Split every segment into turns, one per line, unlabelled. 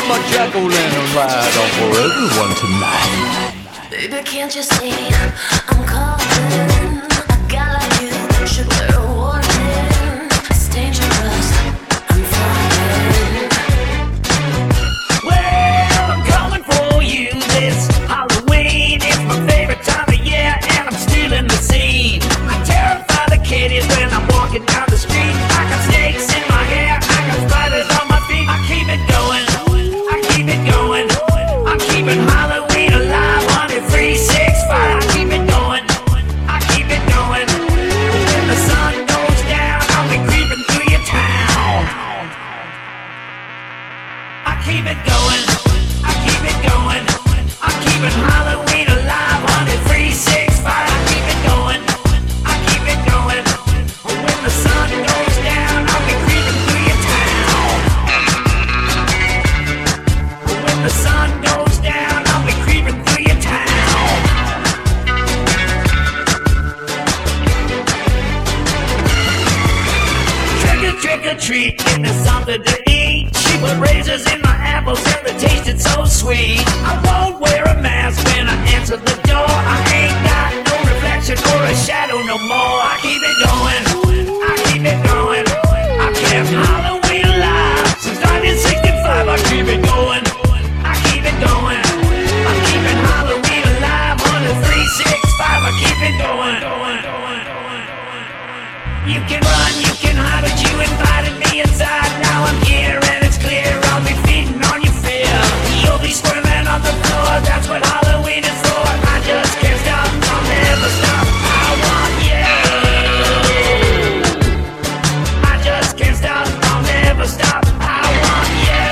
Give my jack-o'-lantern light on for everyone tonight.
Baby, can't you see I'm calling? A guy like you should wear a warning. It's dangerous, I'm falling.
Well, I'm coming for you this Halloween. It's my favorite time of year, and I'm stealing the scene. I terrify the kiddies when I'm walking down the street. I got snakes in my hair, I got spiders on my feet. I keep it going, I keep it going. I'm keeping Halloween alive, 365. I keep it going, I keep it going. When the sun goes down, I'll be creeping through your town. I keep it going, I keep it going. I'm keeping Halloween alive, 365. I keep it going, I keep it going. When the sun goes down, I'll be creeping through your town. When the sun goes down, I'll be creeping through your town. Trick or treat, give me something to eat. She put razors in my apples and they tasted so sweet. I won't wear a mask when I answer the door. I ain't got no reflection or a shadow no more. I keep it going, I keep it going. I kept Halloween alive since 1965. I keep it going, I keep it going. I'm keeping Halloween alive, 365. I keep it going. You can run, you can hide, but you invited me inside. Now I'm here and it's clear, I'll be feeding on your fear. You'll be squirming on the floor, that's what Halloween is for. I just can't stop, I'll never stop. I want you. I just can't stop, I'll never stop. I want you.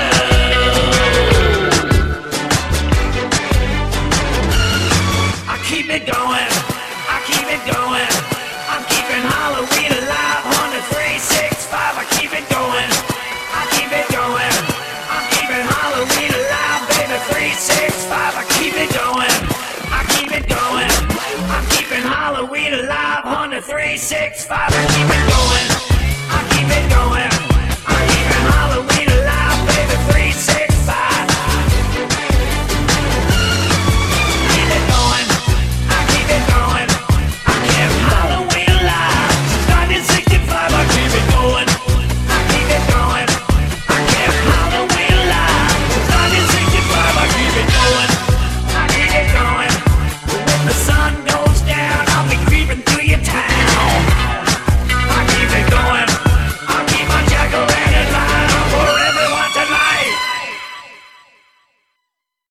I keep it going, I keep it going. I'm keeping Halloween alive, 365. I keep it going, I keep it going. I'm keeping Halloween alive, baby, 365. I keep it going, I keep it going. I'm keeping Halloween alive, 365. I keep it going.